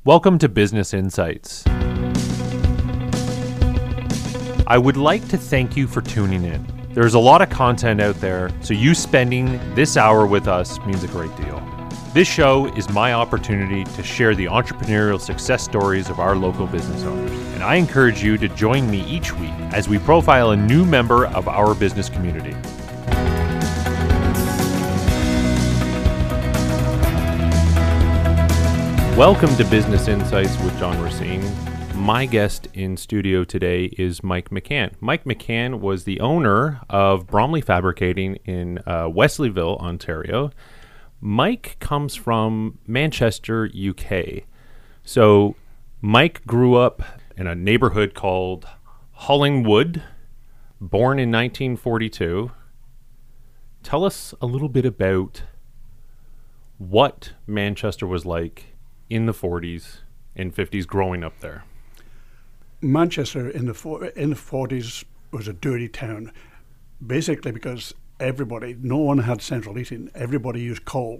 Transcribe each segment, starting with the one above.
Welcome to Business Insights. I would like to thank you for tuning in. There's a lot of content out there, so you spending this hour with us means a great deal. This show is my opportunity to share the entrepreneurial success stories of our local business owners, and I encourage you to join me each week as we profile a new member of our business community. Welcome to Business Insights with John Racine. My guest in studio today is Mike McCann. Mike McCann was the owner of Bromley Fabricating in Wesleyville, Ontario. Mike comes from Manchester, UK. So Mike grew up in a neighborhood called Hollingwood, born in 1942. Tell us a little bit about what Manchester was like in the 40s and 50s growing up there. Manchester in the 40s was a dirty town, basically because no one had central heating. Everybody used coal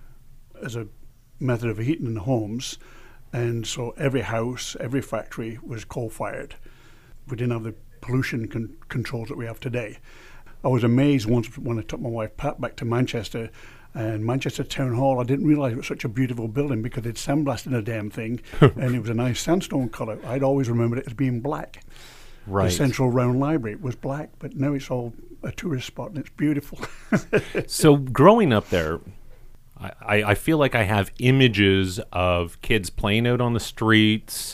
as a method of heating in the homes, and so every house, every factory was coal-fired. We didn't have the pollution controls that we have today. I was amazed once when I took my wife Pat back to Manchester, and Manchester Town Hall, I didn't realise it was such a beautiful building because they'd sandblasted the damn thing, and it was a nice sandstone colour. I'd always remembered it as being black. Right. The Central Round Library was black, but now it's all a tourist spot, and it's beautiful. So growing up there, I feel like I have images of kids playing out on the streets,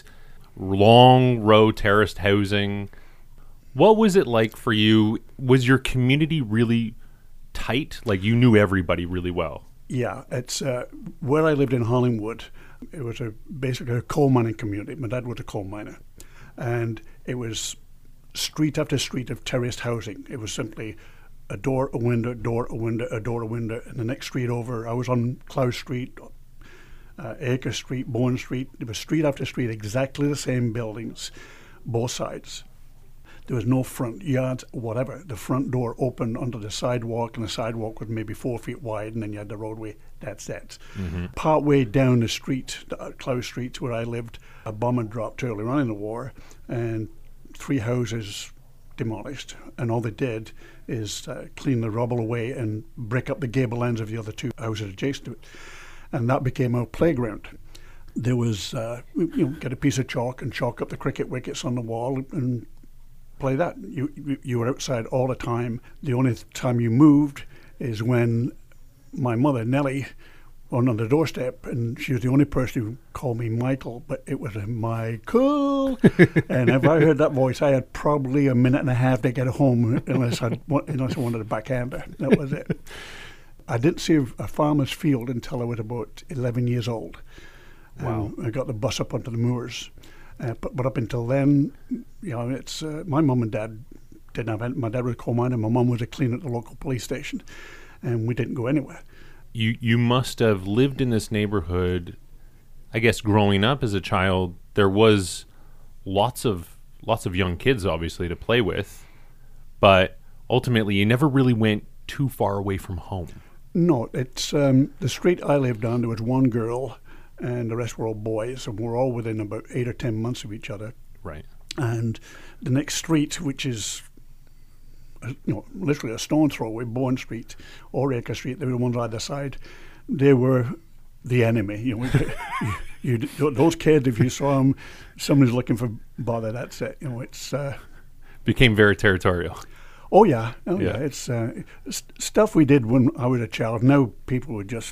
long row terraced housing. What was it like for you? Was your community really tight? Like you knew everybody really well? Yeah, it's where I lived in Hollingwood. It was basically a coal mining community. My dad was a coal miner, and it was street after street of terraced housing. It was simply a door, a window, door, a window, a door, a window, and the next street over. I was on Clough Street, Acre Street, Bourne Street. It was street after street, exactly the same buildings, both sides. There was no front yard, whatever. The front door opened onto the sidewalk, and the sidewalk was maybe 4 feet wide, and then you had the roadway. That's it. Mm-hmm. Part way down the street, Clough Street, where I lived, a bomb had dropped earlier on in the war, and 3 houses demolished. And all they did is clean the rubble away and break up the gable ends of the other 2 houses adjacent to it. And that became our playground. There was, get a piece of chalk and chalk up the cricket wickets on the wall and play that. You were outside all the time. The only time you moved is when my mother, Nellie, went on the doorstep, and she was the only person who called me Michael, but it was a Michael. And if I heard that voice, I had probably a minute and a half to get home unless I wanted a backhander. That was it. I didn't see a farmer's field until I was about 11 years old. Wow. I got the bus up onto the moors. But up until then, it's my mum and dad didn't have any. My dad was a coal miner. My mum was a cleaner at the local police station, and we didn't go anywhere. You must have lived in this neighborhood. I guess growing up as a child, there was lots of young kids, obviously, to play with, but ultimately, you never really went too far away from home. No, it's the street I lived on. There was one girl, and the rest were all boys, and we're all within about 8 or 10 months of each other. Right. And the next street, which is literally a stone throw away, Bourne Street or Acre Street, they were the ones either side. They were the enemy. Those kids, if you saw them, somebody's looking for bother. That's it. It's became very territorial. Oh yeah. It's stuff we did when I was a child. Now people would just.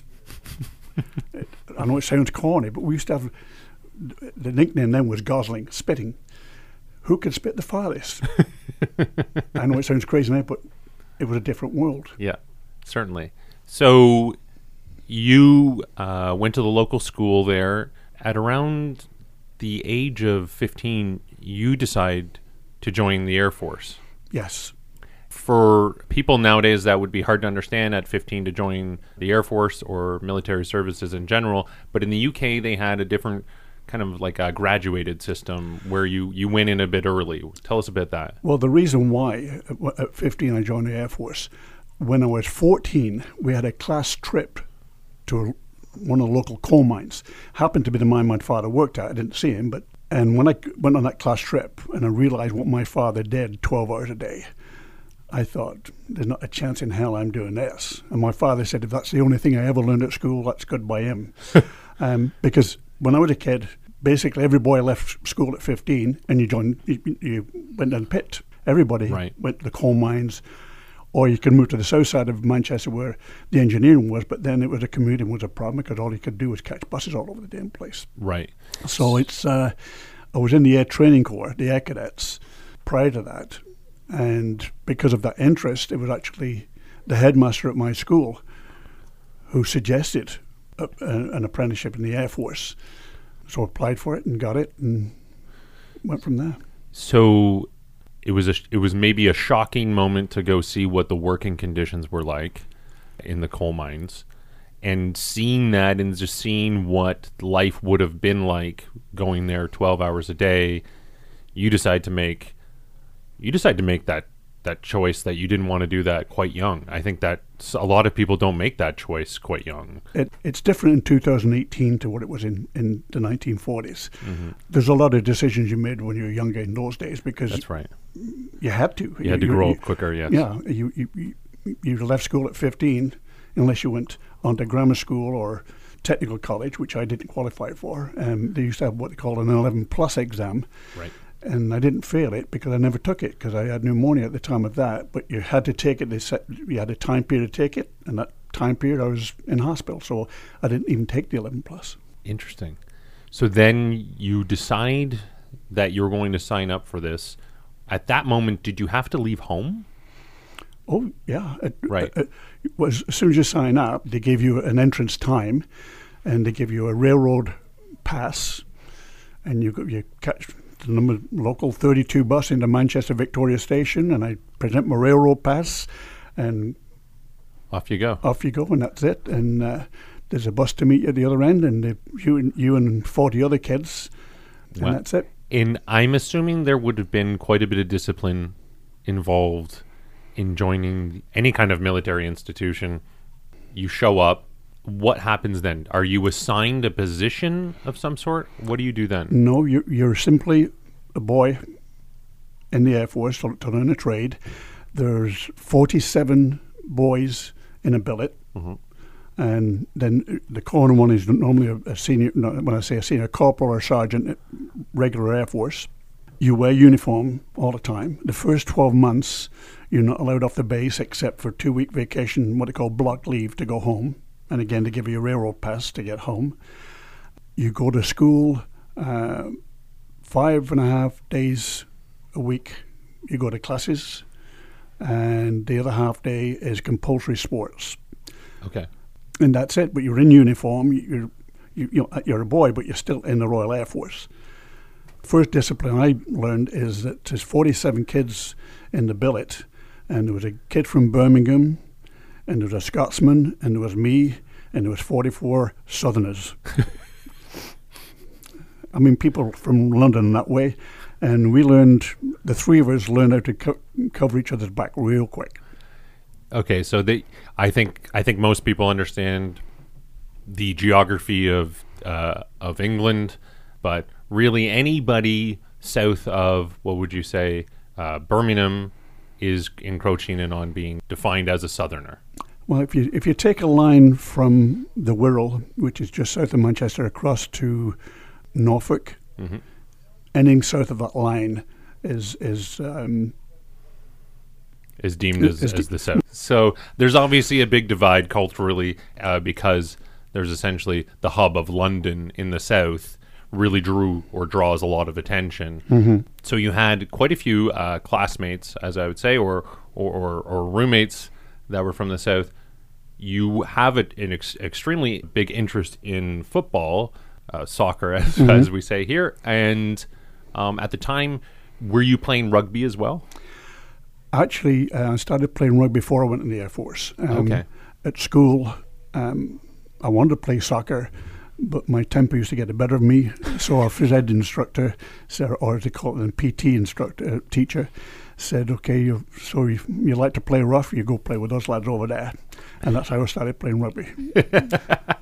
I know it sounds corny, but we used to have the nickname then was Gosling, spitting. Who could spit the farthest? I know it sounds crazy now, but it was a different world. Yeah, certainly. So you went to the local school there. At around the age of 15, you decide to join the Air Force. Yes. For people nowadays, that would be hard to understand at 15 to join the Air Force or military services in general. But in the UK, they had a different kind of like a graduated system where you went in a bit early. Tell us about that. Well, the reason why at 15 I joined the Air Force, when I was 14, we had a class trip to one of the local coal mines. Happened to be the mine my father worked at. I didn't see him, and when I went on that class trip and I realized what my father did 12 hours a day, I thought, there's not a chance in hell I'm doing this. And my father said, if that's the only thing I ever learned at school, that's good by him. Because when I was a kid, basically every boy left school at 15 and you went down pit. Everybody went to the coal mines, or you could move to the south side of Manchester where the engineering was, but then it was a commuting was a problem because all you could do was catch buses all over the damn place. Right. So I was in the Air Training Corps, the Air Cadets, prior to that. And because of that interest, it was actually the headmaster at my school who suggested an apprenticeship in the Air Force. So I applied for it and got it and went from there. So it was maybe a shocking moment to go see what the working conditions were like in the coal mines, and seeing that and just seeing what life would have been like going there 12 hours a day. You decide to make that choice that you didn't want to do that quite young. I think that a lot of people don't make that choice quite young. It's different in 2018 to what it was in the 1940s. Mm-hmm. There's a lot of decisions you made when you were younger in those days because that's right. You had to. You had to grow up quicker, yes. Yeah, you left school at 15 unless you went on to grammar school or technical college, which I didn't qualify for. They used to have what they call an 11 plus exam. Right. And I didn't fail it because I never took it because I had pneumonia at the time of that. But you had to take it. You had a time period to take it, and that time period I was in hospital, so I didn't even take the 11 plus. Interesting. So then you decide that you're going to sign up for this. At that moment, did you have to leave home? Oh yeah, right. As soon as you sign up, they give you an entrance time, and they give you a railroad pass, and you catch the local 32 bus into Manchester Victoria Station, and I present my railroad pass, and off you go. Off you go, and that's it. And there's a bus to meet you at the other end, and you and 40 other kids, and that's it. And I'm assuming there would have been quite a bit of discipline involved in joining any kind of military institution. You show up. What happens then? Are you assigned a position of some sort? What do you do then? No, you're simply a boy in the Air Force to learn a trade. There's 47 boys in a billet, mm-hmm. and then the corner one is normally a senior. When I say a senior, corporal or sergeant, regular Air Force. You wear uniform all the time. The first 12 months, you're not allowed off the base except for 2-week vacation, what they call block leave, to go home. And again, to give you a railroad pass to get home. You go to school 5.5 days a week. You go to classes, and the other half day is compulsory sports. Okay. And that's it. But you're in uniform. You're a boy, but you're still in the Royal Air Force. First discipline I learned is that there's 47 kids in the billet, and there was a kid from Birmingham, and there was a Scotsman, and there was me, and there was 44 Southerners. I mean, people from London that way. And the three of us learned how to cover each other's back real quick. Okay, so I think most people understand the geography of England, but really anybody south of, what would you say, Birmingham is encroaching in on being defined as a Southerner. Well, if you take a line from the Wirral, which is just south of Manchester, across to Norfolk, mm-hmm. Anything south of that line is deemed as the South. So there's obviously a big divide culturally because there's essentially the hub of London in the South really draws a lot of attention. Mm-hmm. So you had quite a few classmates, as I would say, or roommates that were from the South. You have an extremely big interest in football, soccer, mm-hmm. as we say here. And at the time, were you playing rugby as well? Actually, I started playing rugby before I went in the Air Force. Okay. At school, I wanted to play soccer, but my temper used to get the better of me. So our phys ed instructor, or they call it a PT instructor, teacher, said, okay, you like to play rough, you go play with those lads over there. And that's how I started playing rugby.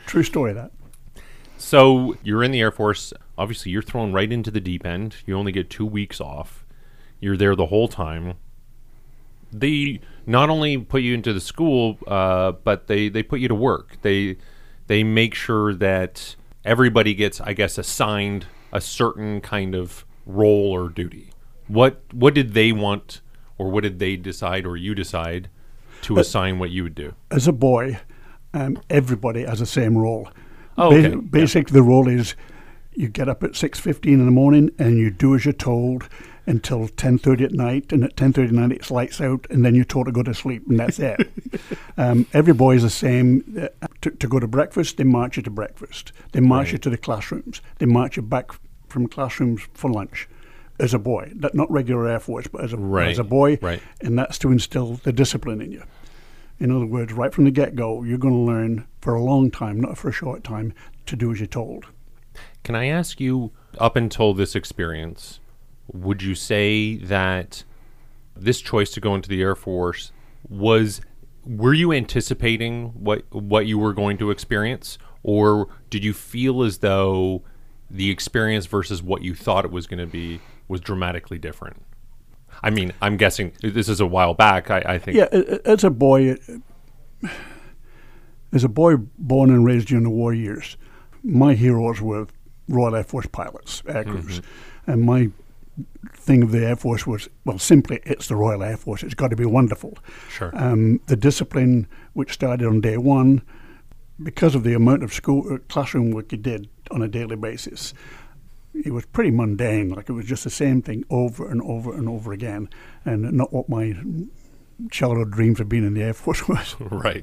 True story, that. So you're in the Air Force. Obviously, you're thrown right into the deep end. You only get 2 weeks off. You're there the whole time. They not only put you into the school, but they put you to work. They make sure that everybody gets, I guess, assigned a certain kind of role or duty. What did they want, or what did they decide, or you decide to assign what you would do? As a boy, everybody has the same role. Oh, okay. Basically, the role is you get up at 6:15 in the morning and you do as you're told until 10:30 at night, and at 10:30 at night it's lights out, and then you're told to go to sleep, and that's it. Every boy is the same. To go to breakfast, they march you to breakfast. They march you to the classrooms. They march you back from classrooms for lunch. As a boy, not regular Air Force, but as a boy, and that's to instill the discipline in you. In other words, right from the get-go, you're going to learn for a long time, not for a short time, to do as you're told. Can I ask you, up until this experience, would you say that this choice to go into the Air Force were you anticipating what you were going to experience, or did you feel as though the experience versus what you thought it was going to be was dramatically different? I mean, I'm guessing this is a while back. I think. Yeah, as a boy born and raised during the war years, my heroes were Royal Air Force pilots, air crews, and my thing of the Air Force was, well, simply it's the Royal Air Force. It's got to be wonderful. Sure. The discipline, which started on day one, because of the amount of classroom work you did on a daily basis, it was pretty mundane. Like, it was just the same thing over and over and over again, and not what my childhood dreams of being in the Air Force was. Right.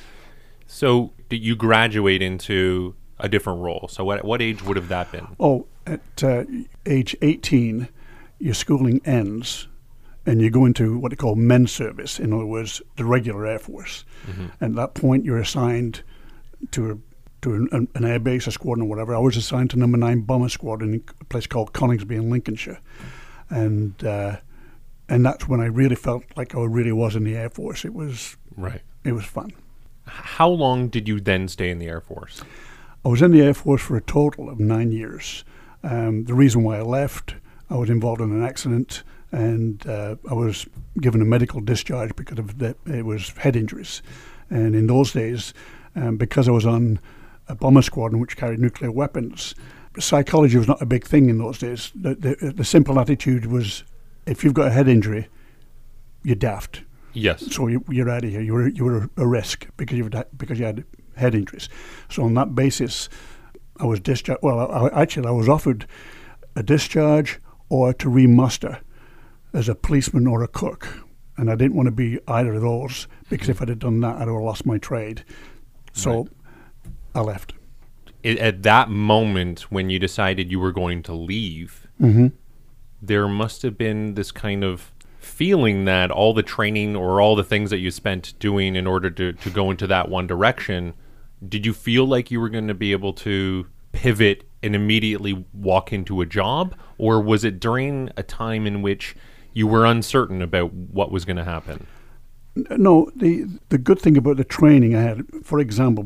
So did you graduate into a different role? So what age would have that been? Oh, at age 18, your schooling ends, and you go into what they call men's service. In other words, the regular Air Force. And at that point, you're assigned to an air base, a squadron, or whatever. I was assigned to number 9 Bomber Squadron in a place called Coningsby in Lincolnshire, and that's when I really felt like I really was in the Air Force. It was fun. How long did you then stay in the Air Force? I was in the Air Force for a total of 9 years. The reason why I left, I was involved in an accident, and I was given a medical discharge because of it was head injuries. And in those days, because I was on a bomber squadron which carried nuclear weapons, psychology was not a big thing in those days. The simple attitude was, if you've got a head injury, you're daft. Yes. So you're out of here. You were a risk because you had head injuries. So on that basis, I was discharged. Well, I was offered a discharge or to remuster as a policeman or a cook, and I didn't want to be either of those, because if I'd have done that, I'd have lost my trade. So I left. At that moment when you decided you were going to leave, there must have been this kind of feeling that all the training or all the things that you spent doing in order to go into that one direction, did you feel like you were going to be able to pivot and immediately walk into a job? Or was it during a time in which you were uncertain about what was going to happen? No, the good thing about the training I had, for example,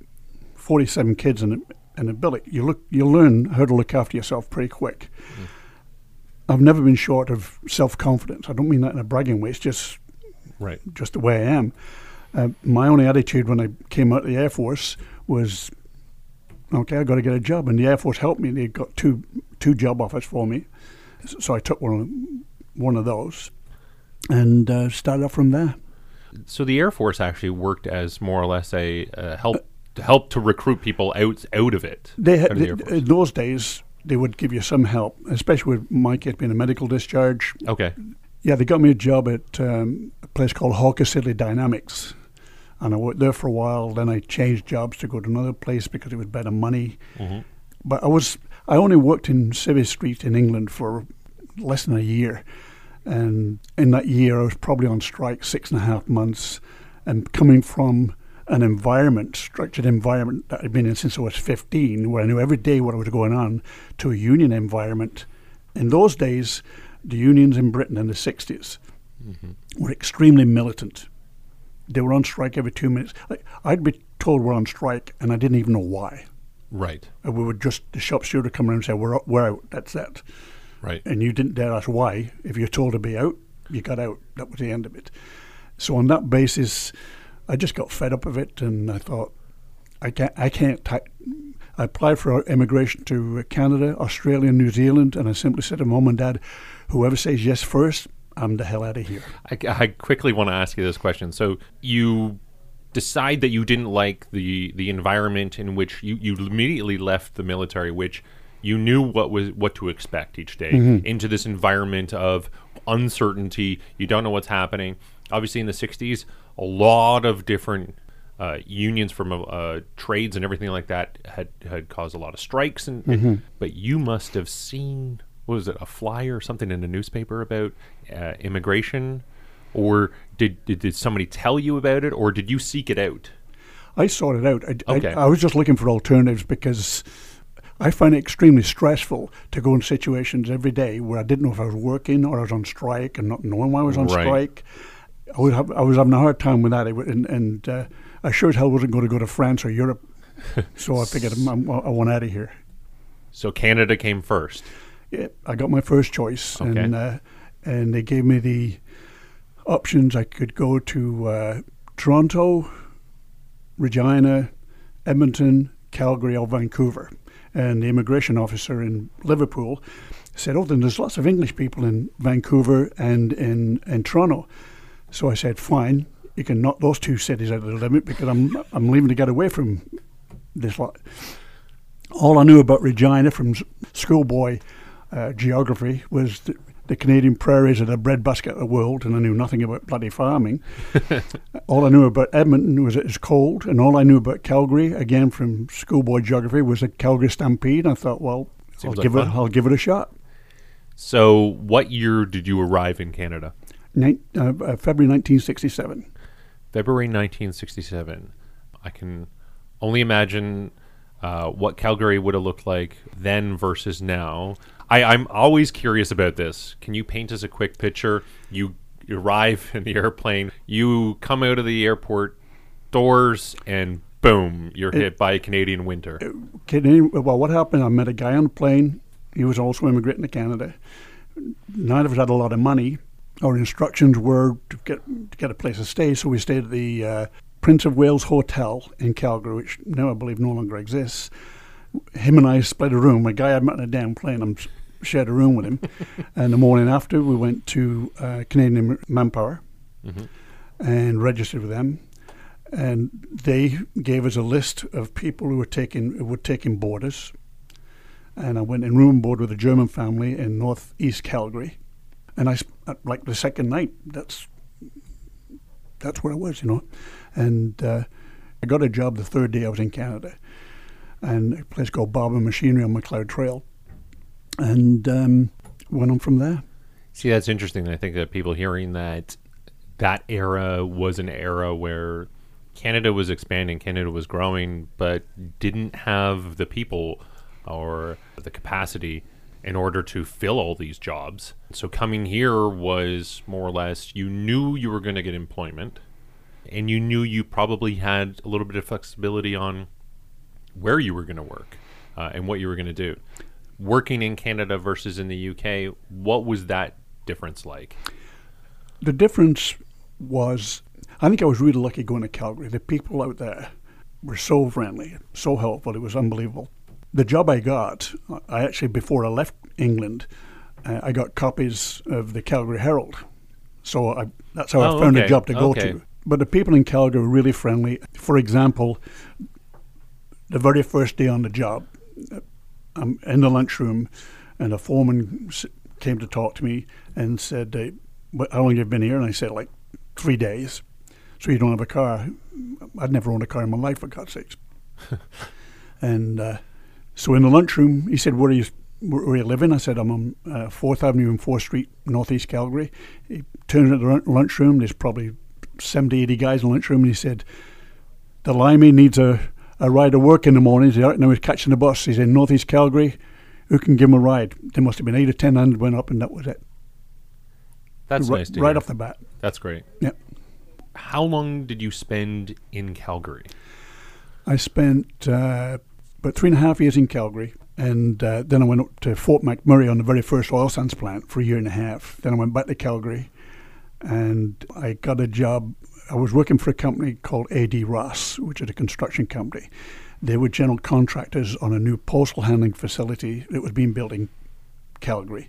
47 kids in a billet, you learn how to look after yourself pretty quick. I've never been short of self-confidence. I don't mean that in a bragging way. It's just the way I am. My only attitude when I came out of the Air Force was, okay, I've got to get a job. And the Air Force helped me. They got two job offers for me. So I took one of those and started off from there. So the Air Force actually worked as more or less a help to recruit people out of it. In those days, they would give you some help, especially with my kid being a medical discharge. Okay. Yeah, they got me a job at a place called Hawker Siddeley Dynamics, and I worked there for a while. Then I changed jobs to go to another place because it was better money. But I only worked in Civvy Street in England for less than a year, and in that year I was probably on strike 6.5 months, and coming from an structured environment that I'd been in since I was 15, where I knew every day what was going on, to a union environment. In those days, the unions in Britain in the 60s were extremely militant. they were on strike every 2 minutes. Like, I'd be told we're on strike, and I didn't even know why. Right. We would just, the shop steward would come around and say, we're out, that's it. Right. And you didn't dare ask why. If you're told to be out, you got out. That was the end of it. So on that basis, I just got fed up of it, and I thought, I applied for immigration to Canada, Australia, New Zealand, and I simply said to Mom and Dad, whoever says yes first, I'm the hell out of here. I quickly want to ask you this question. So you decide that you didn't like the environment in which you immediately left the military, which you knew what to expect each day, into this environment of uncertainty. You don't know what's happening. Obviously, in the 60s, a lot of different unions from trades and everything like that had caused a lot of strikes. But you must have seen, what was it, a flyer or something in a newspaper about immigration? Or did somebody tell you about it, or did you seek it out? I sought it out. Okay. I was just looking for alternatives because I find it extremely stressful to go in situations every day where I didn't know if I was working or I was on strike and not knowing why I was on strike. I was having a hard time with that, and I sure as hell wasn't going to go to France or Europe. So I figured I want out of here. So Canada came first. Yeah, I got my first choice, Okay. And they gave me the options. I could go to Toronto, Regina, Edmonton, Calgary, or Vancouver. And the immigration officer in Liverpool said, "Oh, then there's lots of English people in Vancouver and in Toronto." So I said, "Fine, you can knock those two cities out of the limit because I'm leaving to get away from this lot." All I knew about Regina from schoolboy geography was the Canadian prairies are the breadbasket of the world, and I knew nothing about bloody farming. All I knew about Edmonton was it's cold, and all I knew about Calgary, again from schoolboy geography, was the Calgary Stampede. I thought, well, I'll give it a shot. So what year did you arrive in Canada? February 1967. February 1967. I can only imagine what Calgary would have looked like then versus now. I'm always curious about this. Can you paint us a quick picture? You arrive in the airplane, you come out of the airport doors, and boom, you're hit by Canadian winter. Well, what happened, I met a guy on the plane. He was also immigrating to Canada. Neither of us had a lot of money. Our instructions were to get a place to stay, so we stayed at the Prince of Wales Hotel in Calgary, which now I believe no longer exists. Him and I split a room. A guy I met on a damn plane, I shared a room with him. And the morning after, we went to Canadian Manpower and registered with them. And they gave us a list of people who would take in boarders. And I went in room and board with a German family in northeast Calgary. And like the second night, that's where I was, And I got a job the third day I was in Canada, and a place called Barber Machinery on McLeod Trail, and went on from there. See, that's interesting. I think that people hearing that era was an era where Canada was expanding, Canada was growing, but didn't have the people or the capacity in order to fill all these jobs. So coming here was more or less, you knew you were going to get employment, and you knew you probably had a little bit of flexibility on where you were going to work and what you were going to do. Working in Canada versus in the UK, what was that difference like? The difference was, I think I was really lucky going to Calgary. The people out there were so friendly, so helpful. It was unbelievable. The job I got, I actually, before I left England, I got copies of the Calgary Herald. So that's how I found a job to go to. But the people in Calgary were really friendly. For example, the very first day on the job, I'm in the lunchroom, and a foreman came to talk to me and said, "How long have you been here?" And I said, like 3 days. "So you don't have a car?" I'd never owned a car in my life, for God's sakes. And so in the lunchroom, he said, where are you living? I said, I'm on 4th Avenue and 4th Street, Northeast Calgary. He turned into the lunchroom. There's probably 70, 80 guys in the lunchroom. And he said, "The limey needs a ride to work in the morning." He said, "Now he's catching the bus." He's in Northeast Calgary. Who can give him a ride? There must have been 8 or 10 hands went up, and that was it. That's nice to right hear. off the bat. That's great. Yeah. How long did you spend in Calgary? I spent about 3.5 years in Calgary, and then I went up to Fort McMurray on the very first oil sands plant for 1.5 years. Then I went back to Calgary, and I got a job. I was working for a company called A.D. Ross, which is a construction company. They were general contractors on a new postal handling facility that was being built in Calgary.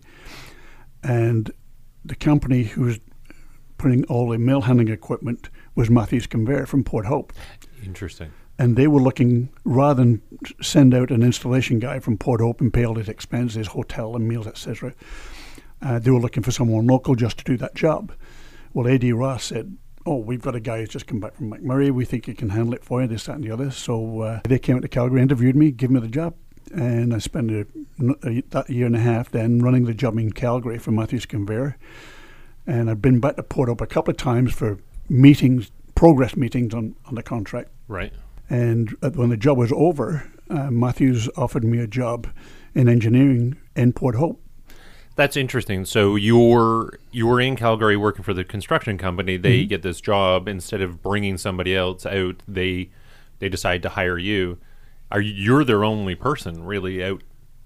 And the company who was putting all the mail handling equipment was Matthews Conveyor from Port Hope. Interesting. And they were looking, rather than send out an installation guy from Port Hope and pay all his expenses, hotel and meals, etc., they were looking for someone local just to do that job. Well, A.D. Ross said, "Oh, we've got a guy who's just come back from McMurray. We think he can handle it for you, this, that, and the other." So they came out to Calgary, interviewed me, gave me the job. And I spent that 1.5 years then running the job in Calgary for Matthews Conveyor. And I've been back to Port Hope a couple of times for meetings, progress meetings on the contract. Right. And when the job was over, Matthews offered me a job in engineering in Port Hope. That's interesting. So you were in Calgary working for the construction company. They get this job. Instead of bringing somebody else out, they decide to hire you. You're their only person really out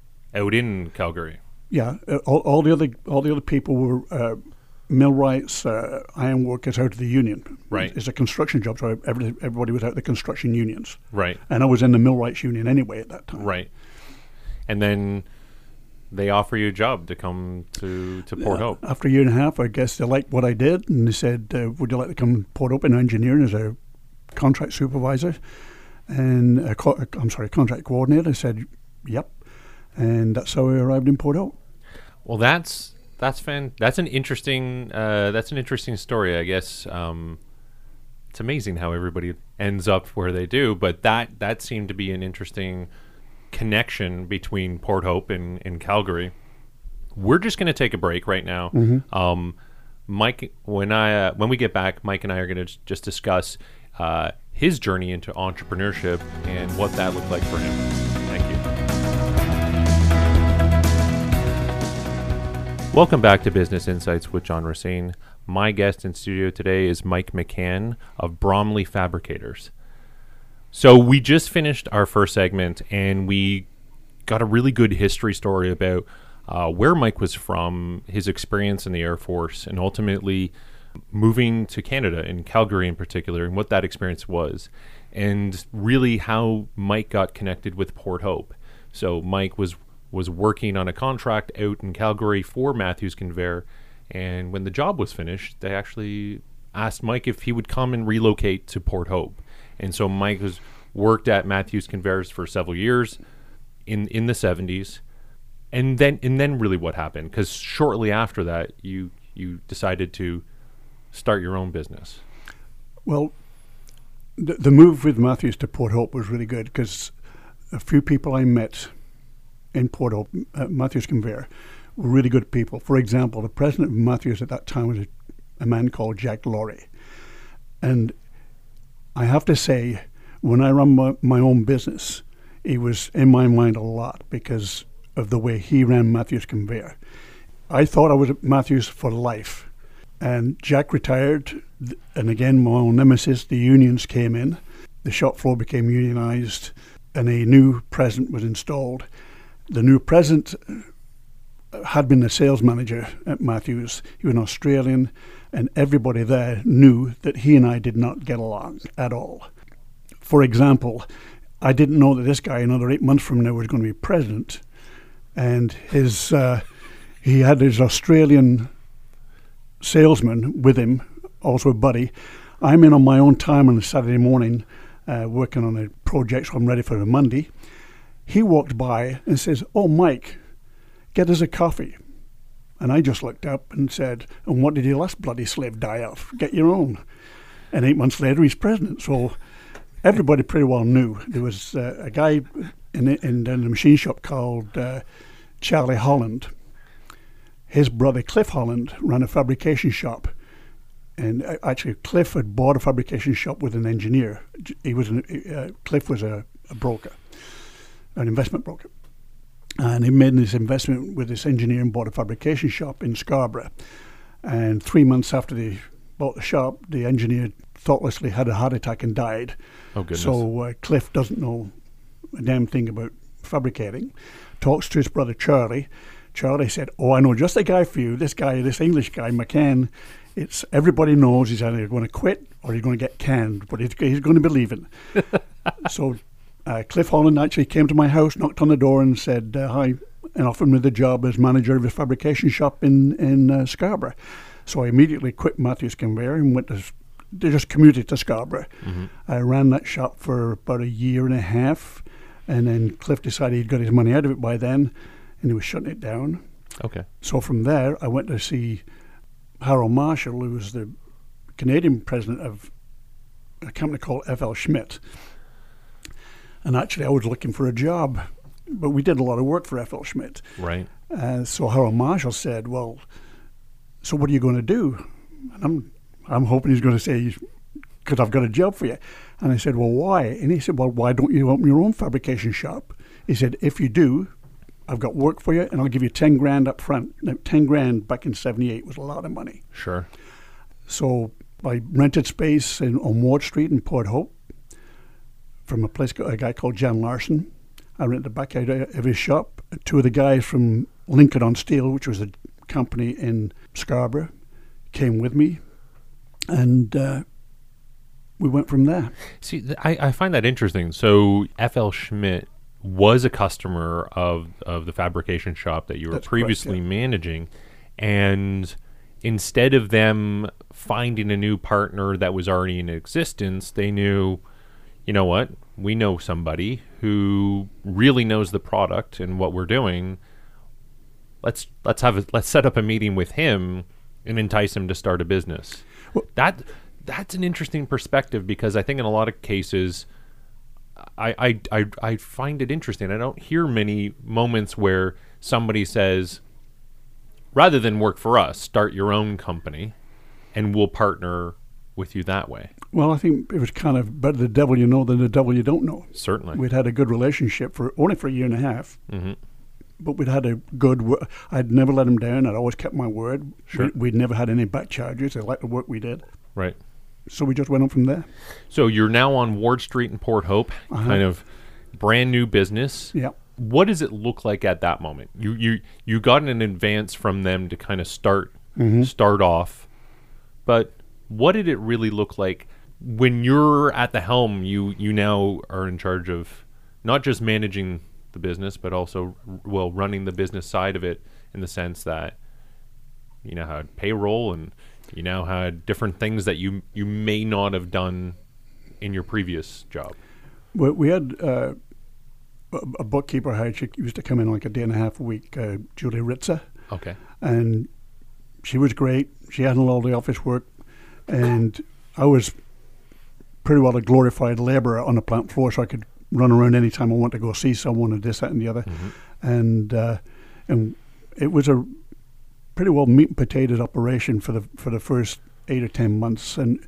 in Calgary? Yeah, all the other people were millwrights, iron workers out of the union. Right. It's a construction job, so everybody was out of the construction unions. Right. And I was in the millwrights union anyway at that time. Right. And then they offer you a job to come to Port Hope. After 1.5 years, I guess they liked what I did, and they said, "Would you like to come to Port Hope in engineering as a contract supervisor?" And contract coordinator. I said, "Yep," and that's how I arrived in Port Hope. Well, that's an interesting story, I guess. It's amazing how everybody ends up where they do, but that seemed to be an interesting connection between Port Hope and Calgary. We're just going to take a break right now. Mike, when we get back, Mike and I are going to just discuss his journey into entrepreneurship and what that looked like for him. Thank you. Welcome back to Business Insights with John Racine. My guest in studio today is Mike McCann of Bromley Fabricators. So we just finished our first segment, and we got a really good history story about where Mike was from, his experience in the Air Force, and ultimately moving to Canada, in Calgary in particular, and what that experience was, and really how Mike got connected with Port Hope. So Mike was working on a contract out in Calgary for Matthews Conveyor, and when the job was finished, they actually asked Mike if he would come and relocate to Port Hope. And so Mike worked at Matthews Conveyors for several years in the 70s. And then really what happened? Because shortly after that, you decided to start your own business. Well, the move with Matthews to Port Hope was really good because a few people I met in Port Hope, Matthews Conveyor, were really good people. For example, the president of Matthews at that time was a man called Jack Laurie. And I have to say, when I run my own business, he was in my mind a lot because of the way he ran Matthews Conveyor. I thought I was at Matthews for life. And Jack retired, and again, my own nemesis, the unions came in. The shop floor became unionized, and a new president was installed. The new president had been a sales manager at Matthews. He was an Australian, and everybody there knew that he and I did not get along at all. For example, I didn't know that this guy, another 8 months from now, was going to be president, and he had his Australian salesman with him, also a buddy. I'm in on my own time on a Saturday morning working on a project, so I'm ready for a Monday. He walked by and says, "Oh, Mike, get us a coffee." And I just looked up and said, "And what did your last bloody slave die of? Get your own." And 8 months later, he's president. So everybody pretty well knew. There was a guy in the machine shop called Charlie Holland. His brother Cliff Holland ran a fabrication shop, and actually Cliff had bought a fabrication shop with an engineer. Cliff was a broker, an investment broker, and he made this investment with this engineer and bought a fabrication shop in Scarborough. And 3 months after the bought the shop, the engineer thoughtlessly had a heart attack and died. Oh, goodness. So Cliff doesn't know a damn thing about fabricating. Talks to his brother Charlie. Charlie said, "Oh, I know just the guy for you. This English guy, McCann. Everybody knows he's either going to quit or he's going to get canned, but he's going to be leaving." So Cliff Holland actually came to my house, knocked on the door, and said hi, and offered me the job as manager of his fabrication shop in Scarborough. So I immediately quit Matthews Conveyor and went to just commuted to Scarborough. Mm-hmm. I ran that shop for about a year and a half, and then Cliff decided he'd got his money out of it by then, and he was shutting it down. Okay. So from there, I went to see Harold Marshall, who was the Canadian president of a company called F.L. Schmidt. And actually, I was looking for a job, but we did a lot of work for F.L. Schmidt. Right. So Harold Marshall said, "Well, so what are you going to do?" And I'm hoping he's going to say, "Because I've got a job for you." And I said, "Well, why?" And he said, "Well, why don't you open your own fabrication shop?" He said, "If you do, I've got work for you, and I'll give you 10 grand up front." Now, 10 grand back in '78 was a lot of money. Sure. So I rented space on Ward Street in Port Hope from a guy called Jan Larson. I rented the back out of his shop. Two of the guys from Lincoln on Steel, which was a company in Scarborough, came with me, and we went from there. See, I find that interesting. So F.L. Schmidt was a customer of the fabrication shop that you were That's previously correct, yeah. managing, and instead of them finding a new partner that was already in existence, they knew, you know what, we know somebody who really knows the product and what we're doing. Let's set up a meeting with him and entice him to start a business. Well, that's an interesting perspective, because I think in a lot of cases, I find it interesting. I don't hear many moments where somebody says, rather than work for us, start your own company, and we'll partner with you that way. Well, I think it was kind of better the devil you know than the devil you don't know. Certainly. We'd had a good relationship only for a year and a half, Mm-hmm. but we'd had a good. I'd never let him down. I'd always kept my word. Sure. We'd never had any back charges. They liked the work we did, Right. so we just went on from there. So you're now on Ward Street in Port Hope, kind of brand new business. Yeah. What does it look like at that moment? You got an advance from them to kind of start off, but what did it really look like when you're at the helm? You now are in charge of not just managing the business, but also running the business side of it, in the sense that you now had payroll and you now had different things that you may not have done in your previous job. Well, we had a bookkeeper hired. She used to come in like a day and a half a week, Julie Ritzer, Okay. and she was great. She handled all the office work, and I was pretty well a glorified laborer on the plant floor, so I could run around any time I want to go see someone or this, that, and the other. Mm-hmm. And it was a pretty well meat and potatoes operation for the first 8 or 10 months, and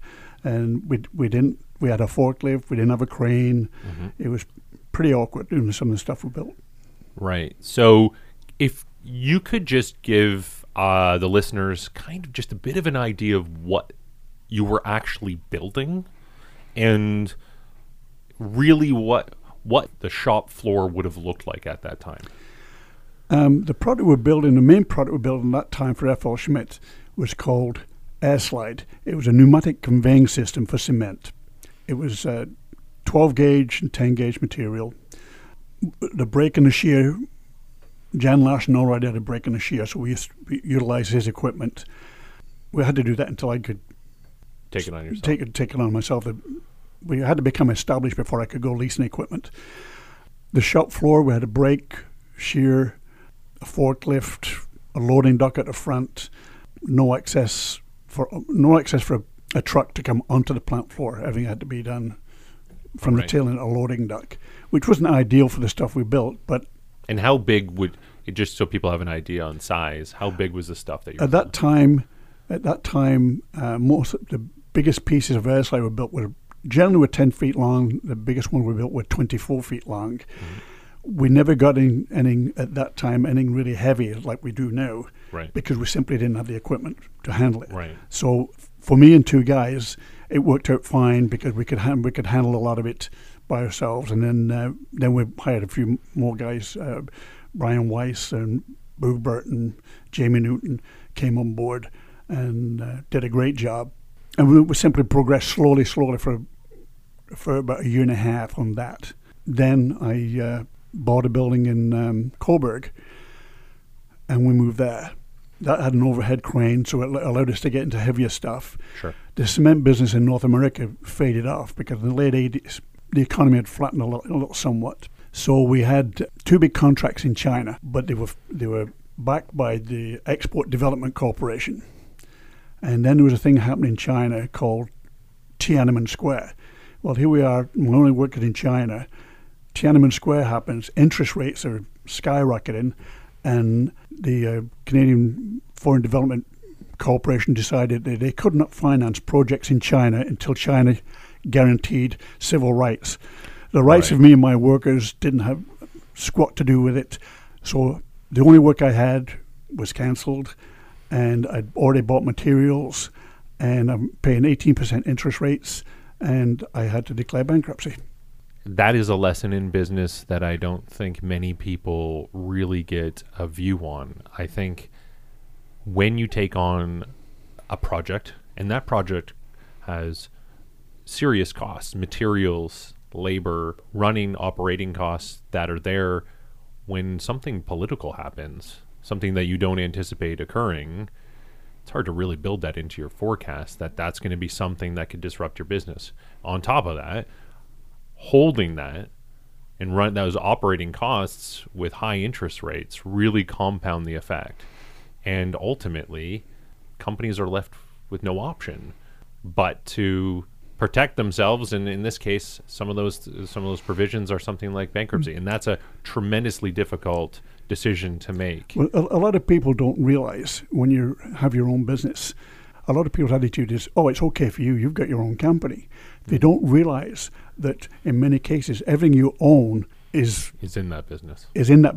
we had a forklift, we didn't have a crane. Mm-hmm. It was pretty awkward doing some of the stuff we built. Right. So if you could just give the listeners kind of just a bit of an idea of what you were actually building, and really what the shop floor would have looked like at that time. The product we're building, the main product we're building at that time for F.L. Schmidt was called AirSlide. It was a pneumatic conveying system for cement. It was 12 gauge and 10 gauge material. The brake and the shear, Jan Larson already had a brake and a shear, so we utilized his equipment. We had to do that until I could Take it on yourself. take it on myself. We had to become established before I could go leasing equipment. The shop floor, we had a brake, shear, a forklift, a loading dock at the front, no access for a truck to come onto the plant floor. Everything had to be done from the tail end, a loading dock, which wasn't ideal for the stuff we built. But and how big would it, just so people have an idea on size? How big was the stuff that you? At that time, most of the biggest pieces of AirSlide we built were generally 10 feet long. The biggest one we built were 24 feet long. Mm-hmm. We never got anything at that time, anything really heavy like we do now, Right. because we simply didn't have the equipment to handle it. Right. So for me and two guys, it worked out fine because we could handle a lot of it by ourselves. And then we hired a few more guys. Brian Weiss and Boo Burton, Jamie Newton came on board and did a great job. And we simply progressed slowly for about a year and a half on that. Then I bought a building in Coburg, and we moved there. That had an overhead crane, so it allowed us to get into heavier stuff. Sure. The cement business in North America faded off because in the late 80s, the economy had flattened a little somewhat. So we had two big contracts in China, but they were backed by the Export Development Corporation. And then there was a thing happening in China called Tiananmen Square. Well, here we are, we're only working in China. Tiananmen Square happens, interest rates are skyrocketing, and the Canadian Foreign Development Corporation decided that they could not finance projects in China until China guaranteed civil rights. The rights of me and my workers didn't have squat to do with it, so the only work I had was cancelled, and I'd already bought materials, and I'm paying 18% interest rates, and I had to declare bankruptcy. That is a lesson in business that I don't think many people really get a view on. I think when you take on a project, and that project has serious costs, materials, labor, running, operating costs that are there when something political happens, something that you don't anticipate occurring, it's hard to really build that into your forecast that that's going to be something that could disrupt your business. On top of that, holding that and run those operating costs with high interest rates really compound the effect. And ultimately, companies are left with no option but to protect themselves. And in this case, some of those provisions are something like bankruptcy. And that's a tremendously difficult decision to make. Well, a lot of people don't realize when you have your own business, a lot of people's attitude is, oh, it's okay for you, you've got your own company. They don't realize that in many cases, everything you own is in that business.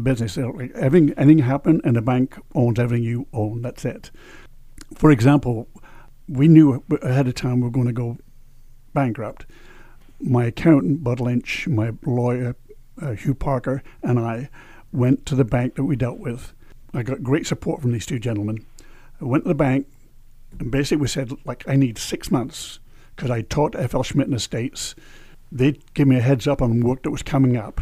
Anything happen and the bank owns everything you own. That's it. For example, we knew ahead of time we were going to go bankrupt. My accountant, Bud Lynch, my lawyer, Hugh Parker, and I went to the bank that we dealt with. I got great support from these two gentlemen. I went to the bank, and basically we said, I need 6 months, because I taught F.L. Schmidt and Estates. They gave me a heads up on work that was coming up,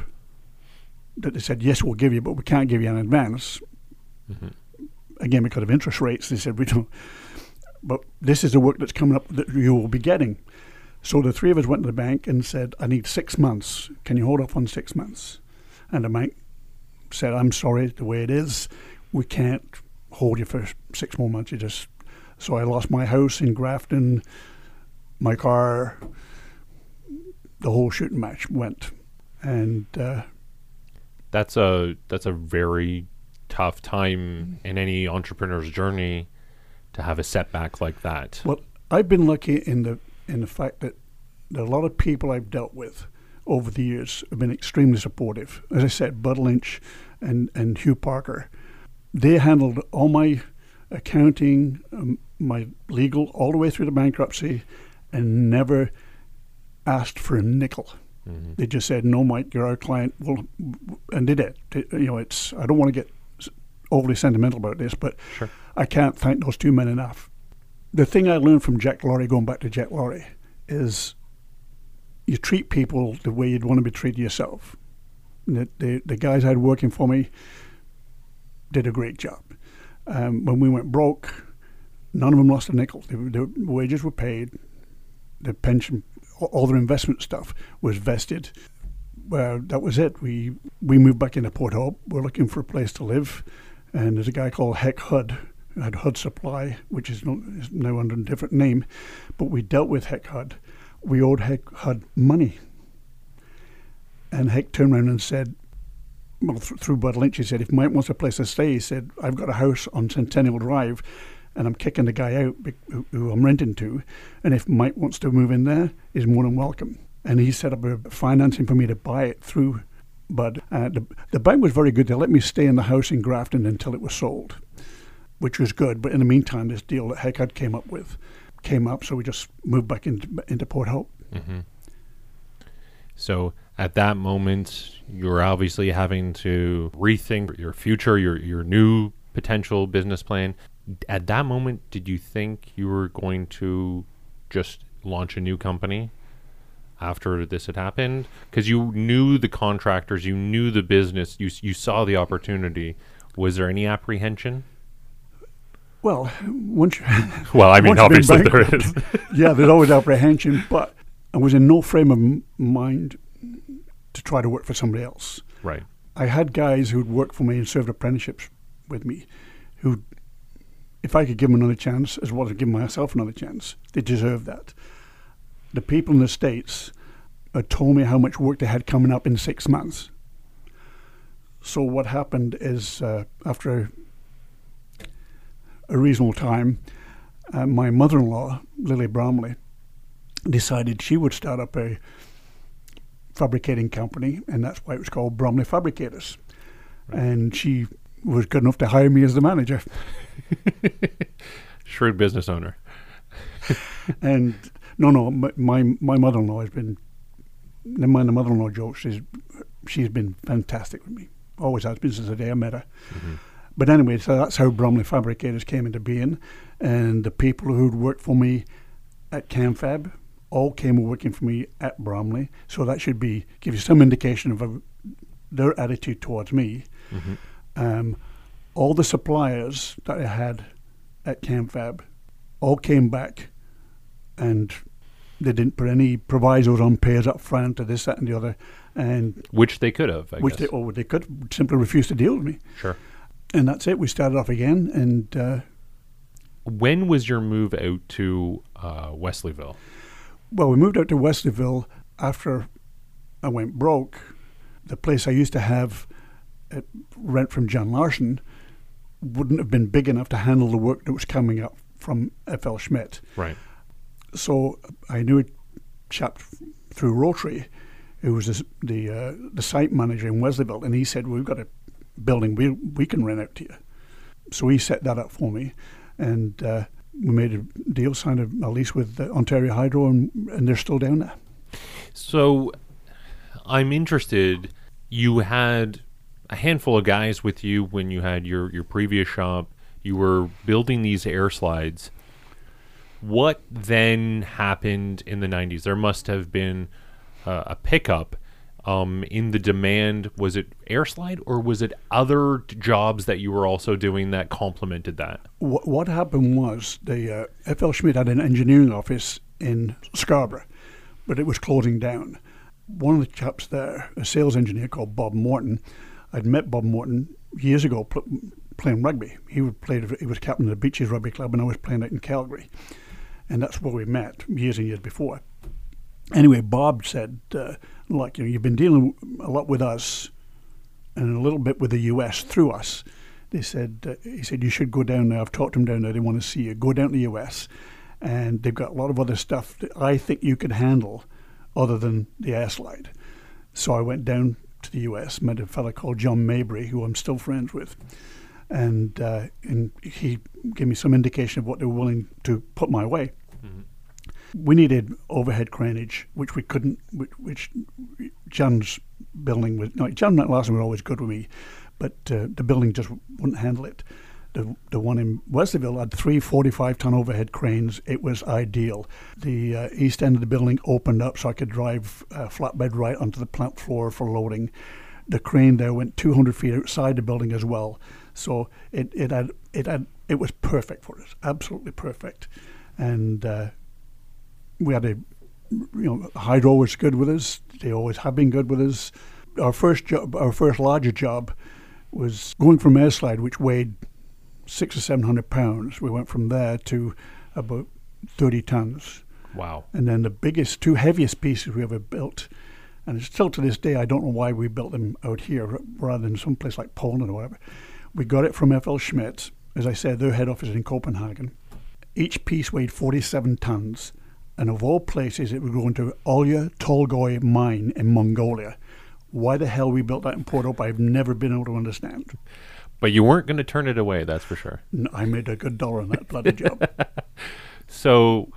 that they said, yes, we'll give you, but we can't give you an advance. Mm-hmm. Again, because of interest rates, they said, we don't. But this is the work that's coming up that you will be getting. So the three of us went to the bank and said, I need 6 months. Can you hold off on 6 months? And the bank said, I'm sorry, the way it is, we can't hold you for 6 more months. So I lost my house in Grafton, my car, the whole shooting match went. And that's a very tough time in any entrepreneur's journey to have a setback like that. Well, I've been lucky in the fact that a lot of people I've dealt with over the years have been extremely supportive. As I said, Bud Lynch and Hugh Parker, they handled all my accounting, my legal, all the way through the bankruptcy, and never asked for a nickel. Mm-hmm. They just said, no, Mike, you're our client. Well, and they did. I don't want to get overly sentimental about this, but sure. I can't thank those two men enough. The thing I learned from Jack Laurie, going back to Jack Laurie, is you treat people the way you'd want to be treated yourself. The guys I had working for me did a great job. When we went broke, none of them lost a nickel. The wages were paid. The pension, all their investment stuff was vested. Well, that was it. We moved back into Port Hope. We're looking for a place to live. And there's a guy called Heck Hud, who had Hud Supply, which is now under a different name. But we dealt with Heck Hud. We owed Heck Hud money. And Heck turned around and said, well, through Bud Lynch, he said, if Mike wants a place to stay, he said, I've got a house on Centennial Drive, and I'm kicking the guy out who I'm renting to. And if Mike wants to move in there, he's more than welcome. And he set up a financing for me to buy it through Bud. The bank was very good. They let me stay in the house in Grafton until it was sold, which was good. But in the meantime, this deal that Heck Hud came up with, came up, so we just moved back into Port Hope. Mm-hmm. So at that moment, you're obviously having to rethink your future, your new potential business plan. At that moment, did you think you were going to just launch a new company after this had happened? Because you knew the contractors, you knew the business, you saw the opportunity. Was there any apprehension? Well, once well, I mean, obviously there is. Yeah, there's always apprehension, but I was in no frame of mind to try to work for somebody else. Right. I had guys who'd worked for me and served apprenticeships with me who, if I could give them another chance, as well as give myself another chance, they deserve that. The people in the States had told me how much work they had coming up in 6 months. So what happened is, after a reasonable time, my mother-in-law, Lily Bromley, decided she would start up a fabricating company, and that's why it was called Bromley Fabricators. Right. And she was good enough to hire me as the manager. Shrewd business owner. And no, my mother-in-law has been, never mind the mother-in-law joke, she's been fantastic with me. Always has been since the day I met her. Mm-hmm. But anyway, so that's how Bromley Fabricators came into being. And the people who'd worked for me at CamFab all came working for me at Bromley. So that should give you some indication of their attitude towards me. Mm-hmm. All the suppliers that I had at CamFab all came back, and they didn't put any provisos on pays up front or this, that, and the other. And which they could have, I guess. They could simply refuse to deal with me. Sure. And that's it. We started off again. And when was your move out to Wesleyville? Well, we moved out to Wesleyville after I went broke. The place I used to have at rent from John Larson wouldn't have been big enough to handle the work that was coming up from F.L. Schmidt. Right. So I knew a chap through Rotary who was the site manager in Wesleyville, and he said, we've got a building we can rent out to you. So he set that up for me, and we made a deal, signed a lease with Ontario Hydro, and they're still down there. So I'm interested, you had a handful of guys with you when you had your previous shop. You were building these air slides. What then happened in the 90s? There must have been a pickup in the demand. Was it air slide, or was it other jobs that you were also doing that complemented that? What happened was the F.L. Schmidt had an engineering office in Scarborough, but it was closing down. One of the chaps there, a sales engineer called Bob Morton, I'd met Bob Morton years ago playing rugby. He was captain of the Beaches Rugby Club, and I was playing it in Calgary. And that's where we met years and years before. Anyway, Bob said, look, you've been dealing a lot with us and a little bit with the U.S. through us. He said, you should go down there. I've talked to them down there. They want to see you. Go down to the U.S. And they've got a lot of other stuff that I think you could handle other than the air slide. So I went down to the U.S., met a fellow called John Mabry, who I'm still friends with. And he gave me some indication of what they were willing to put my way. Mm-hmm. We needed overhead craneage, which we couldn't, which John's building was, no, John Larson was always good with me, but the building just wouldn't handle it. The one in Wesleyville had 3 45-ton overhead cranes. It was ideal. The east end of the building opened up so I could drive flatbed right onto the plant floor for loading. The crane there went 200 feet outside the building as well. So it was perfect for us, absolutely perfect. And we had Hydro was good with us. They always have been good with us. Our first larger job was going from air slide, which weighed 600 or 700 pounds. We went from there to about 30 tons. Wow. And then the biggest, 2 heaviest pieces we ever built, and still to this day, I don't know why we built them out here rather than someplace like Poland or whatever. We got it from F.L. Schmidt. As I said, their head office is in Copenhagen. Each piece weighed 47 tons, and of all places, it would go into Olia Tolgoi mine in Mongolia. Why the hell we built that in Port Hope, I've never been able to understand. But you weren't going to turn it away, that's for sure. No, I made a good dollar on that bloody job. So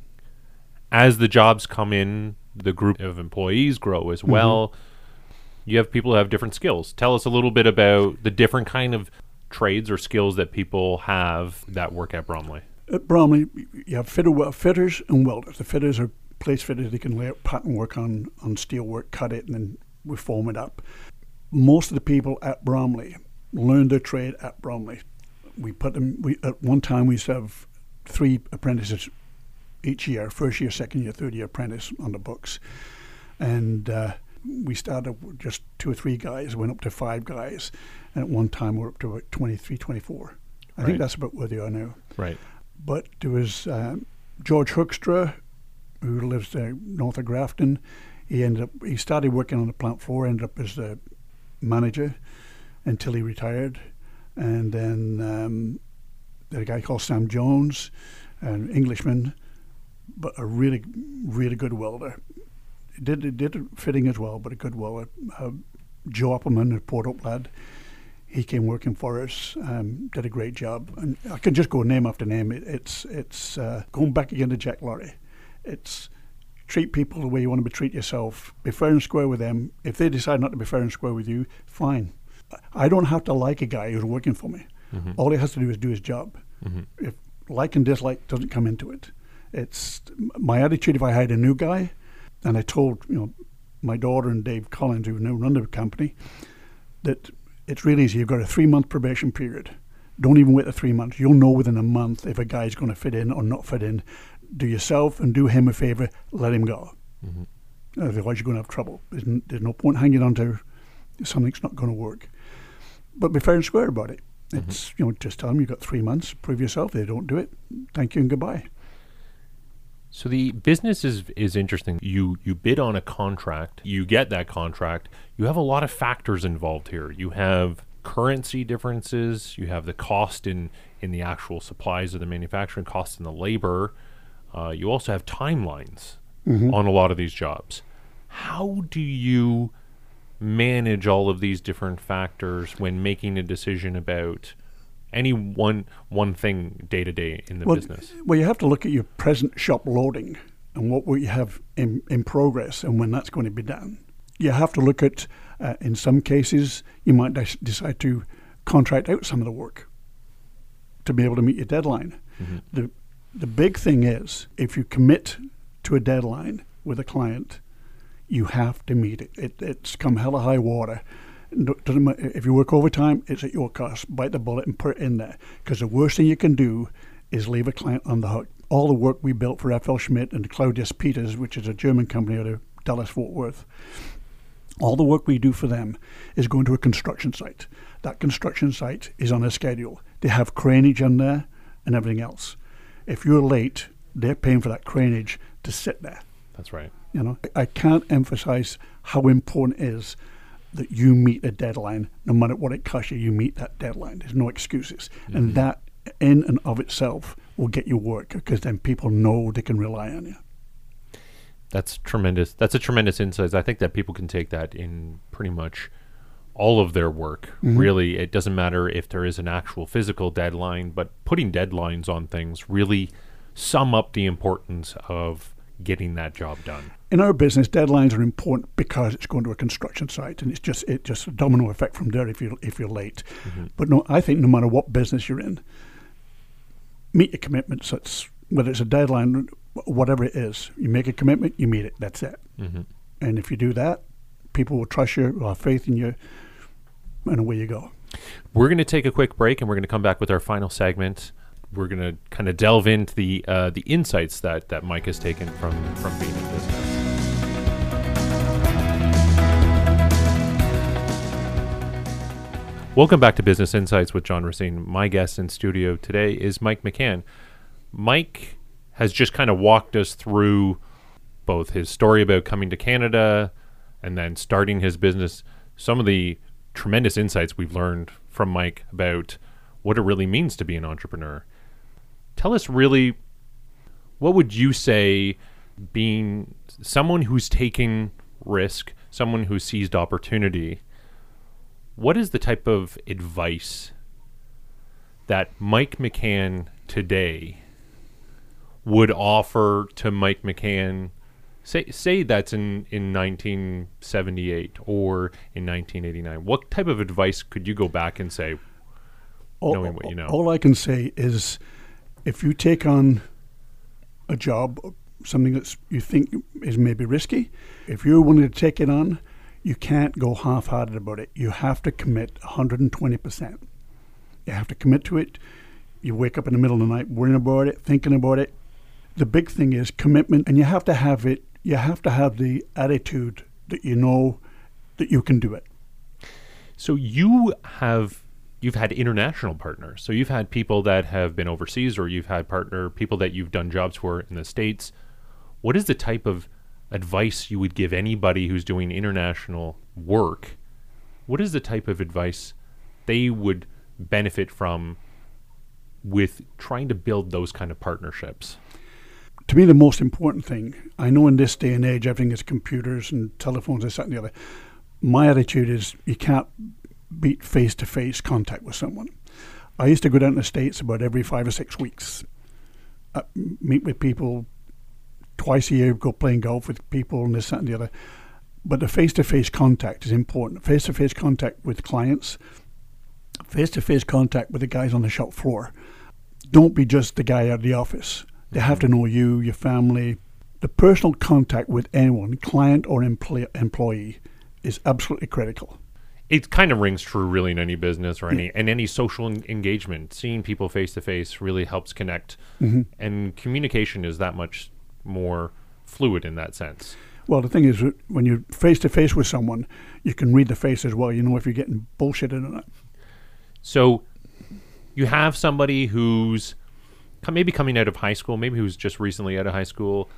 as the jobs come in, the group of employees grow as well. You have people who have different skills. Tell us a little bit about the different kind of trades or skills that people have that work at Bromley. At Bromley, you have fitters and welders. The fitters are place fitters. They can lay out pattern work on steel work, cut it, and then we form it up. Most of the people at Bromley learn their trade at Bromley. We put them. At one time we used to have 3 apprentices each year: first year, second year, third year apprentice on the books, and we started with just 2 or 3 guys, went up to 5 guys, and at one time we're up to about 23, 24. I think that's about where they are now. Right. But there was George Hoekstra, who lives north of Grafton. He started working on the plant floor, ended up as the manager until he retired. And then there's a guy called Sam Jones, an Englishman, but a really, really good welder. He did fitting as well, but a good welder. Joe Appleman, a Port Hope lad, he came working for us, did a great job. And I can just go name after name. It's going back again to Jack Lorry. It's treat people the way you want to be treat yourself. Be fair and square with them. If they decide not to be fair and square with you, fine. I don't have to like a guy who's working for me. All he has to do is do his job. If like and dislike doesn't come into it. It's my attitude. If I hired a new guy, and I told my daughter and Dave Collins, who now run the company, that it's really easy. You've got a 3-month probation period. Don't even wait the 3 months. You'll know within a month if a guy's going to fit in or not fit in. Do yourself and do him a favor. Let him go. Otherwise, you're going to have trouble. There's no point hanging on to something that's not going to work. But be fair and square about it. It's just tell them you've got 3 months. Prove yourself. If they don't do it, thank you and goodbye. So the business is interesting. You bid on a contract, you get that contract, you have a lot of factors involved here. You have currency differences, you have the cost in the actual supplies of the manufacturing, cost in the labor. You also have timelines on a lot of these jobs. How do you manage all of these different factors when making a decision about any one thing day to day in the business? Well, you have to look at your present shop loading and what you have in progress and when that's going to be done. You have to look at, in some cases, you might decide to contract out some of the work to be able to meet your deadline. The big thing is, if you commit to a deadline with a client, you have to meet it. It's come hell or high water. Doesn't matter. If you work overtime, it's at your cost. Bite the bullet and put it in there. Because the worst thing you can do is leave a client on the hook. All the work we built for F.L. Schmidt and Claudius Peters, which is a German company out of Dallas-Fort Worth, all the work we do for them is going to a construction site. That construction site is on a schedule. They have craneage on there and everything else. If you're late, they're paying for that craneage to sit there. That's right. I can't emphasize how important it is that you meet a deadline. No matter what it costs you, you meet that deadline. There's no excuses. And that in and of itself will get you work, because then people know they can rely on you. That's tremendous. That's a tremendous insight. I think that people can take that in pretty much all of their work. Really, it doesn't matter if there is an actual physical deadline, but putting deadlines on things really sum up the importance of getting that job done. In our business, deadlines are important because it's going to a construction site, and it's just a domino effect from there if you're late. But no, I think no matter what business you're in, meet your commitments. Whether it's a deadline, whatever it is, you make a commitment, you meet it. That's it. And if you do that, people will trust you, will have faith in you, and away you go. We're going to take a quick break, and we're going to come back with our final segment. We're going to kind of delve into the insights that Mike has taken from being in business. Welcome back to Business Insights with John Racine. My guest in studio today is Mike McCann. Mike has just kind of walked us through both his story about coming to Canada and then starting his business, some of the tremendous insights we've learned from Mike about what it really means to be an entrepreneur. Tell us really, what would you say, being someone who's taking risk, someone who seized opportunity, what is the type of advice that Mike McCann today would offer to Mike McCann, say that's in 1978 or in 1989? What type of advice could you go back and say, knowing what you know? All I can say is, if you take on a job, something that you think is maybe risky, if you're willing to take it on, you can't go half-hearted about it. You have to commit 120%. You have to commit to it. You wake up in the middle of the night worrying about it, thinking about it. The big thing is commitment, and you have to have it. You have to have the attitude that you know that you can do it. So you've had international partners. So you've had people that have been overseas, or you've had people that you've done jobs for in the States. What is the type of advice you would give anybody who's doing international work? What is the type of advice they would benefit from with trying to build those kind of partnerships? To me, the most important thing, I know in this day and age, everything is computers and telephones, this, that, and the other. My attitude is you can't beat face-to-face contact with someone. I used to go down to the States about every 5 or 6 weeks, meet with people twice a year, go playing golf with people and this, that, and the other. But the face-to-face contact is important. Face-to-face contact with clients, face-to-face contact with the guys on the shop floor. Don't be just the guy out of the office. They have to know you, your family. The personal contact with anyone, client or employee, is absolutely critical. It kind of rings true really in any business or any social engagement. Seeing people face to face really helps connect, and communication is that much more fluid in that sense. Well, the thing is, when you're face to face with someone, you can read the face as well. You know if you're getting bullshitted or not. So you have somebody who's maybe coming out of high school, maybe who's just recently out of high school.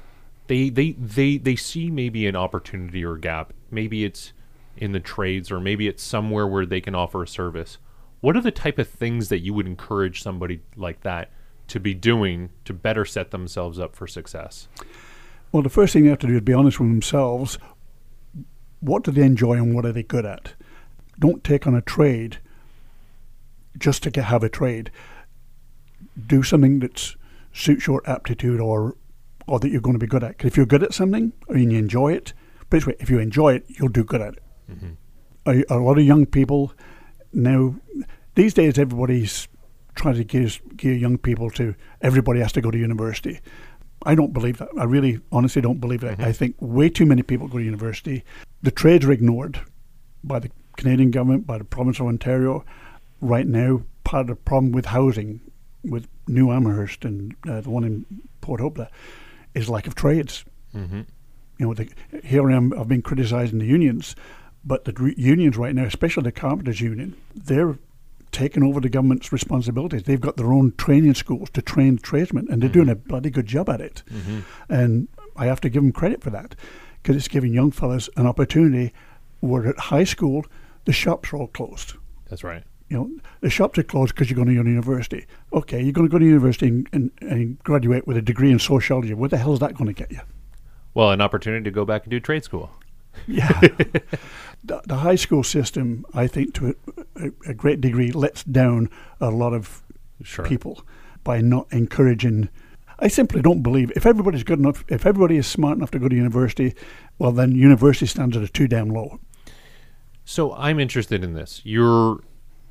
They see maybe an opportunity or a gap. Maybe it's in the trades, or maybe it's somewhere where they can offer a service. What are the type of things that you would encourage somebody like that to be doing to better set themselves up for success? Well, the first thing they have to do is be honest with themselves. What do they enjoy and what are they good at? Don't take on a trade just to have a trade. Do something that suits your aptitude or that you're going to be good at. Because if you're good at something and you enjoy it, but if you enjoy it, you'll do good at it. A lot of young people now, these days, everybody's trying to gear young people to everybody has to go to university. I don't believe that. I really, honestly don't believe that. I think way too many people go to university. The trades are ignored by the Canadian government, by the province of Ontario. Right now, part of the problem with housing, with New Amherst and the one in Port Hope, is lack of trades. You know, here I am. I've been criticising the unions, but the unions right now, especially the Carpenters Union, they're taking over the government's responsibilities. They've got their own training schools to train tradesmen, and they're doing a bloody good job at it. And I have to give them credit for that, because it's giving young fellas an opportunity where at high school, the shops are all closed. That's right. You know, the shops are closed because you're going to university. Okay, you're going to go to university and graduate with a degree in sociology. What the hell is that going to get you? Well, an opportunity to go back and do trade school. Yeah. The high school system, I think, to a great degree, lets down a lot of people by not encouraging. I simply don't believe if everybody's good enough, if everybody is smart enough to go to university, well, then university standards are too damn low. So I'm interested in this. You're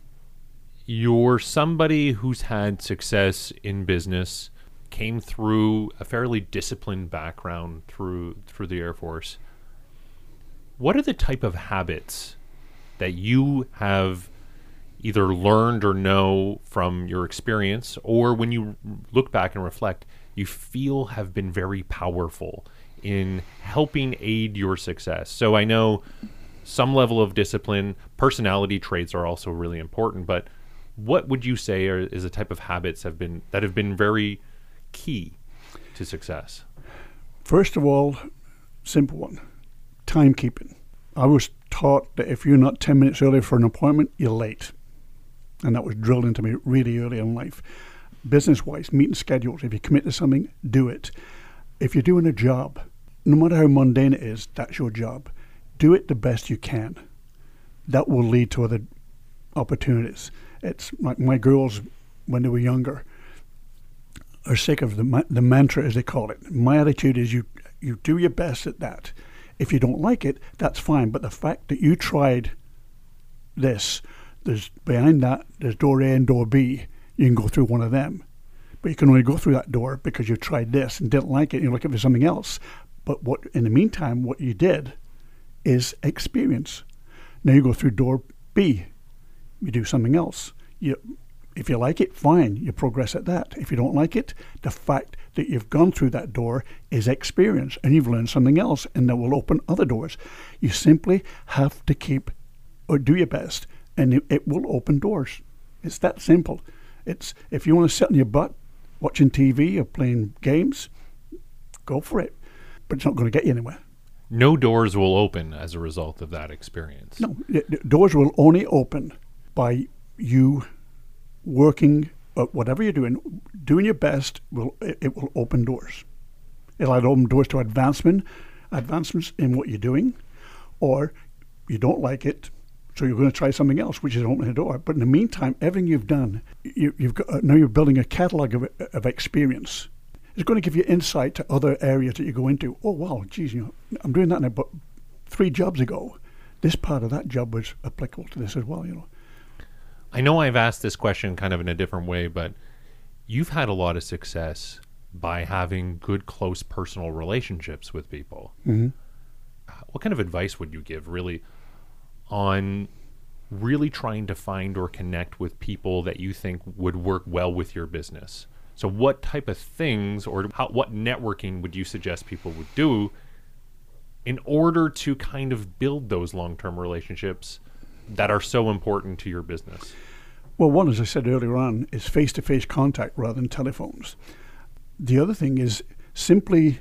somebody who's had success in business, came through a fairly disciplined background through the Air Force. What are the type of habits that you have either learned or know from your experience, or when you look back and reflect, you feel have been very powerful in helping aid your success? So I know some level of discipline, personality traits are also really important, but what would you say is a type of habits that have been very key to success? First of all, simple one, timekeeping. I was taught that if you're not 10 minutes early for an appointment, you're late. And that was drilled into me really early in life. Business-wise, meeting schedules. If you commit to something, do it. If you're doing a job, no matter how mundane it is, that's your job. Do it the best you can. That will lead to other opportunities. It's like my girls, when they were younger, are sick of the mantra, as they call it. My attitude is you do your best at that. If you don't like it, that's fine. But the fact that you tried this, behind that, there's door A and door B. You can go through one of them. But you can only go through that door because you tried this and didn't like it and you're looking for something else. But in the meantime, what you did is experience. Now you go through door B. You do something else. If you like it, fine. You progress at that. If you don't like it, the fact that you've gone through that door is experience and you've learned something else, and that will open other doors. You simply have to do your best, and it will open doors. It's that simple. If you want to sit on your butt watching TV or playing games, go for it. But it's not going to get you anywhere. No doors will open as a result of that experience. No, doors will only open by you working, whatever you're doing your best. It will open doors. It'll either open doors to advancements in what you're doing, or you don't like it, so you're going to try something else, which is opening a door. But in the meantime, everything you've done, you've got, now you're building a catalog of experience. It's going to give you insight to other areas that you go into. Oh, wow, geez, I'm doing that now, but 3 jobs ago, this part of that job was applicable to this as well, I know I've asked this question kind of in a different way, but you've had a lot of success by having good, close personal relationships with people. Mm-hmm. What kind of advice would you give really on really trying to find or connect with people that you think would work well with your business? So what type of things or what networking would you suggest people would do in order to kind of build those long-term relationships that are so important to your business? Well, one, as I said earlier on, is face-to-face contact rather than telephones. The other thing is simply,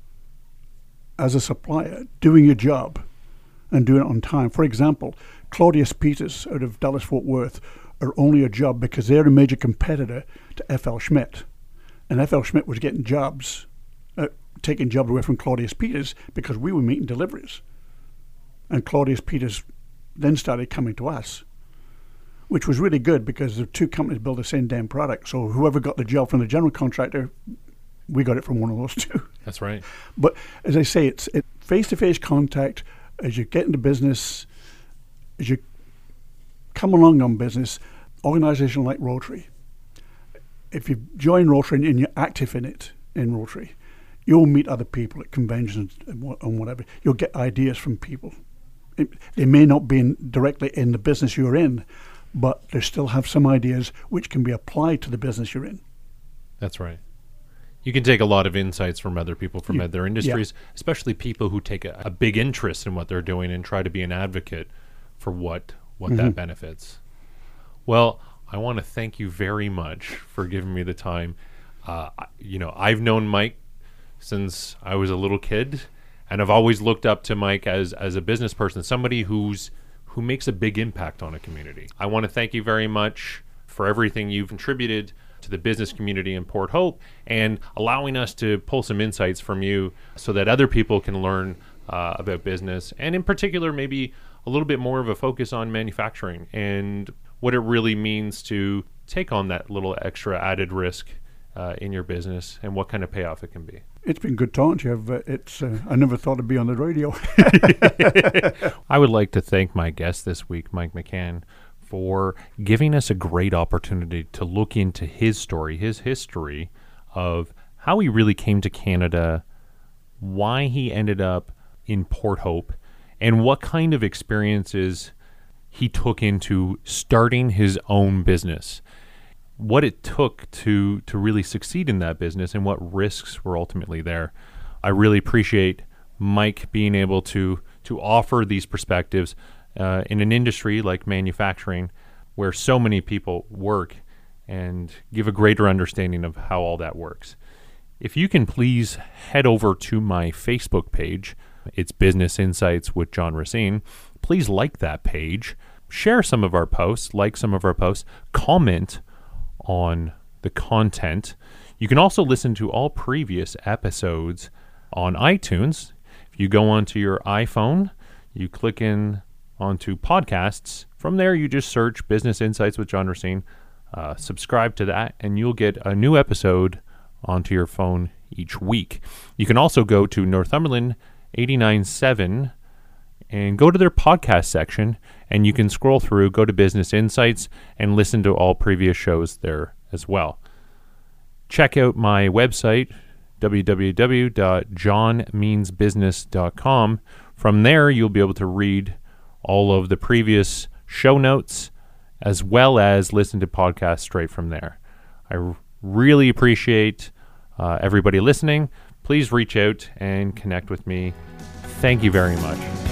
as a supplier, doing your job and doing it on time. For example, Claudius Peters out of Dallas-Fort Worth are only a job because they're a major competitor to F.L. Schmidt. And F.L. Schmidt was getting jobs, taking jobs away from Claudius Peters because we were meeting deliveries. And Claudius Peters then started coming to us, which was really good because the 2 companies build the same damn product. So whoever got the job from the general contractor, we got it from one of those 2. That's right. But as I say, it's face-to-face contact as you get into business, as you come along on business. Organization like Rotary, if you join Rotary and you're active in Rotary, you'll meet other people at conventions and whatever. You'll get ideas from people. They may not be directly in the business you're in, but they still have some ideas which can be applied to the business you're in. That's right. You can take a lot of insights from other people from other industries, especially people who take a big interest in what they're doing and try to be an advocate for what that benefits. Well, I want to thank you very much for giving me the time. I've known Mike since I was a little kid, and I've always looked up to Mike as a business person, somebody who makes a big impact on a community. I want to thank you very much for everything you've contributed to the business community in Port Hope and allowing us to pull some insights from you so that other people can learn about business, and in particular maybe a little bit more of a focus on manufacturing and what it really means to take on that little extra added risk in your business and what kind of payoff it can be. It's been good talking to you. I never thought I'd be on the radio. I would like to thank my guest this week, Mike McCann, for giving us a great opportunity to look into his story, his history of how he really came to Canada, why he ended up in Port Hope, and what kind of experiences he took into starting his own business, what it took to really succeed in that business, and what risks were ultimately there. I really appreciate Mike being able to offer these perspectives in an industry like manufacturing where so many people work, and give a greater understanding of how all that works. If you can please head over to my Facebook page, it's Business Insights with John Racine. Please like that page, share some of our posts, like some of our posts, comment on the content. You can also listen to all previous episodes on iTunes. If you go onto your iPhone, you click in onto podcasts. From there, you just search Business Insights with John Racine, subscribe to that, and you'll get a new episode onto your phone each week. You can also go to Northumberland 89.7 and go to their podcast section, and you can scroll through, go to Business Insights, and listen to all previous shows there as well. Check out my website, www.johnmeansbusiness.com. From there, you'll be able to read all of the previous show notes, as well as listen to podcasts straight from there. I really appreciate everybody listening. Please reach out and connect with me. Thank you very much.